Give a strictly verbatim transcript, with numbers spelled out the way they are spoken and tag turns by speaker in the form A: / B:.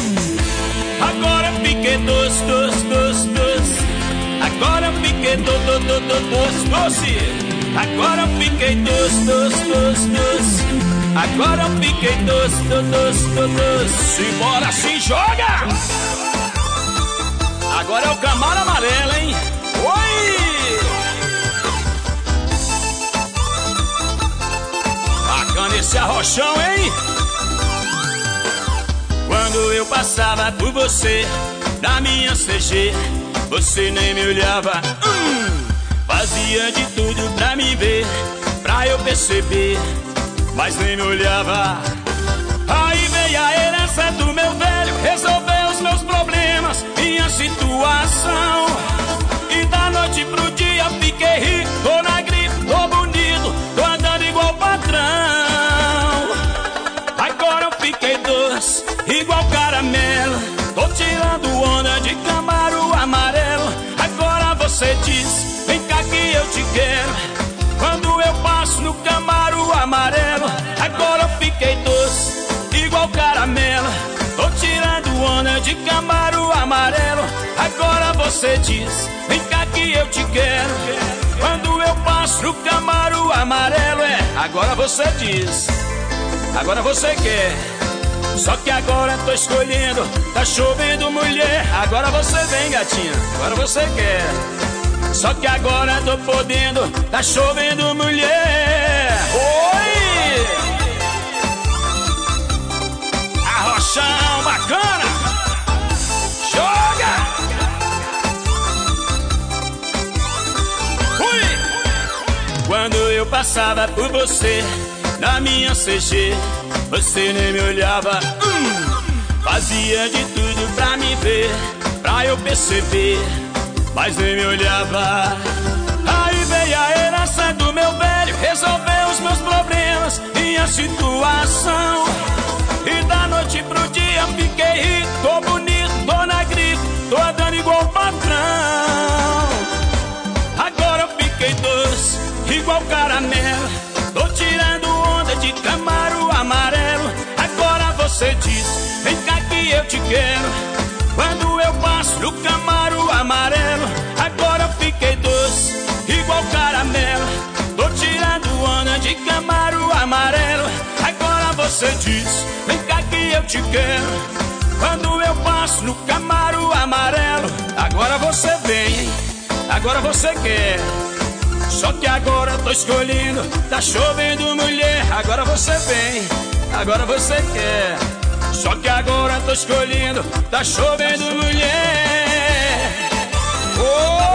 A: Agora fiquei doce, doce, doce, doce. Agora fiquei doce, doce, doce, doce. Agora fiquei doce, doce, doce, doce. Agora fiquei doce, doce, doce, doce. Bora, se joga! Agora é o Camaro amarelo, hein? Oi! Bacana esse arrochão, hein? Quando eu passava por você, na minha C G, você nem me olhava. hum, Fazia de tudo pra me ver, pra eu perceber, mas nem me olhava. Aí veio a herança do meu velho, resolveu os meus problemas, minha situação. E da noite pro dia fiquei rico, tô na grife, tô bonito, tô andando igual patrão. Agora eu fiquei doce, igual caramelo, tô tirando onda de Camaro amarelo. Agora você diz, vem cá que eu te quero, quando eu passo no Camaro amarelo. Agora eu fiquei doce, igual caramelo, tô tirando onda de Camaro amarelo. Agora você diz, vem cá que eu te quero, quando eu passo no Camaro amarelo. É, agora você diz, agora você quer. Só que agora tô escolhendo, tá chovendo mulher. Agora você vem, gatinha, agora você quer. Só que agora tô podendo, tá chovendo mulher. Oi! Arrochão bacana! Joga! Ui! Quando eu passava por você, na minha C G, você nem me olhava. hum, Fazia de tudo pra me ver, pra eu perceber, mas nem me olhava. Aí veio a herança do meu velho, resolveu os meus problemas, minha situação. E da noite pro dia fiquei rico, tô bonito, tô na grife, tô andando igual patrão. Agora eu fiquei doce, igual caramelo, tô tirando onda de Camaro amarelo. Agora você diz, vem cá que eu te quero, quando eu passo no Camaro amarelo. Agora eu fiquei doce, igual caramelo, tô tirando onda de Camaro amarelo. Agora você diz, vem cá que eu te quero, quando eu passo no Camaro amarelo. Agora você vem, agora você quer. Só que agora tô escolhendo, tá chovendo mulher. Agora você vem, agora você quer. Só que agora tô escolhendo, tá chovendo mulher. Oh!